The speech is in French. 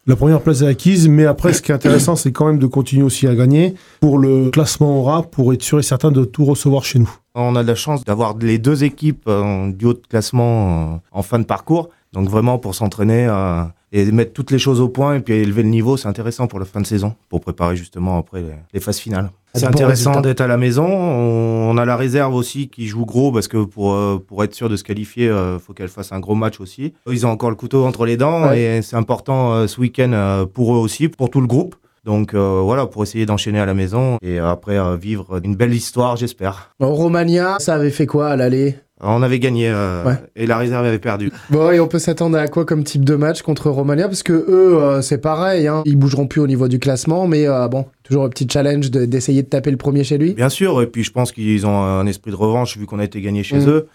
La première place est acquise, mais après, ce qui est intéressant, c'est quand même de continuer aussi à gagner pour le classement aura, pour être sûr et certain de tout recevoir chez nous. On a de la chance d'avoir les deux équipes du haut de classement en fin de parcours. Donc vraiment pour s'entraîner et mettre toutes les choses au point et puis élever le niveau, c'est intéressant pour la fin de saison, pour préparer justement après les phases finales. C'est intéressant d'être à la maison. On a la réserve aussi qui joue gros parce que pour être sûr de se qualifier, faut qu'elle fasse un gros match aussi. Ils ont encore le couteau entre les dents et c'est important ce week-end pour eux aussi, pour tout le groupe. Donc voilà, pour essayer d'enchaîner à la maison et après vivre une belle histoire, j'espère. Bon, Romagna, ça avait fait quoi à l'aller ? On avait gagné et la réserve avait perdu. Bon, et on peut s'attendre à quoi comme type de match contre Romagna ? Parce que eux, c'est pareil, hein. Ils bougeront plus au niveau du classement, mais bon, toujours un petit challenge d'essayer de taper le premier chez lui. Bien sûr, et puis je pense qu'ils ont un esprit de revanche vu qu'on a été gagné chez eux.